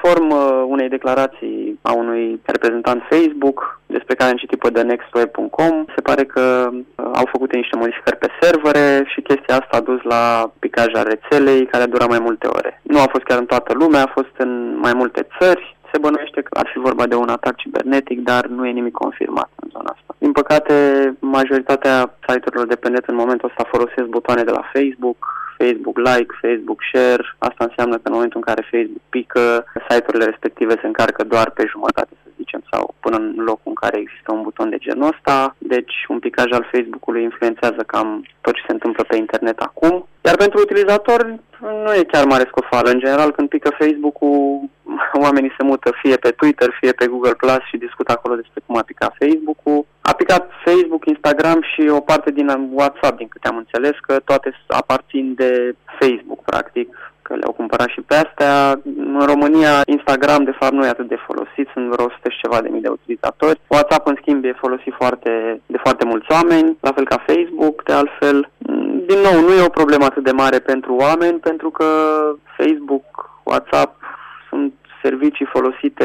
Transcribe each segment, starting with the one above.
Conform unei declarații a unui reprezentant Facebook, despre care am citit pe thenextweb.com, se pare că au făcut niște modificări pe servere și chestia asta a dus la picaj al rețelei, care a durat mai multe ore. Nu a fost chiar în toată lumea, a fost în mai multe țări. Se bănuiește că ar fi vorba de un atac cibernetic, dar nu e nimic confirmat în zona asta. Din păcate, majoritatea site-urilor de pe net în momentul ăsta folosesc butoane de la Facebook, Facebook Like, Facebook Share. Asta înseamnă că în momentul în care Facebook pică, site-urile respective se încarcă doar pe jumătate, să zicem, sau până în locul în care există un buton de genul ăsta. Deci un picaj al Facebook-ului influențează cam tot ce se întâmplă pe internet acum. Iar pentru utilizatori nu e chiar mare scofală. În general, când pică Facebook-ul, oamenii se mută fie pe Twitter, fie pe Google Plus și discută acolo despre cum a picat Facebook-ul. A picat Facebook, Instagram și o parte din WhatsApp, din câte am înțeles, că toate aparțin de Facebook, practic, că le-au cumpărat și pe astea. În România, Instagram, de fapt, nu e atât de folosit, sunt vreo 100 și ceva de mii de utilizatori. WhatsApp, în schimb, e folosit de foarte mulți oameni, la fel ca Facebook, de altfel. Din nou, nu e o problemă atât de mare pentru oameni, pentru că Facebook, WhatsApp sunt servicii folosite,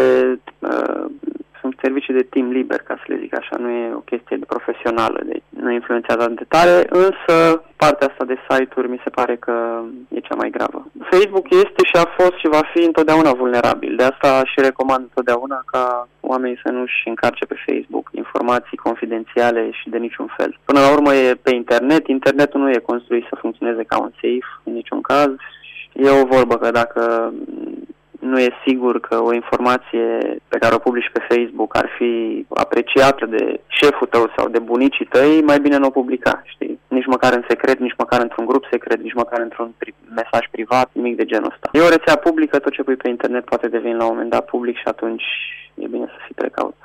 sunt servicii de timp liber, ca să le zic așa, nu e o chestie profesională, deci nu influențează atât de tare, însă partea asta de site-uri mi se pare că e cea mai gravă. Facebook este și a fost și va fi întotdeauna vulnerabil, de asta și recomand întotdeauna ca oamenii să nu-și încarce pe Facebook informații confidențiale și de niciun fel. Până la urmă e pe internet, internetul nu e construit să funcționeze ca un safe în niciun caz. E o vorbă că dacă nu e sigur că o informație pe care o publici pe Facebook ar fi apreciată de șeful tău sau de bunicii tăi, mai bine nu o publica, știi? Nici măcar în secret, nici măcar într-un grup secret, nici măcar într-un mesaj privat, nimic de genul ăsta. E o rețea publică, tot ce pui pe internet poate deveni la un moment dat public și atunci e bine să fii precaut.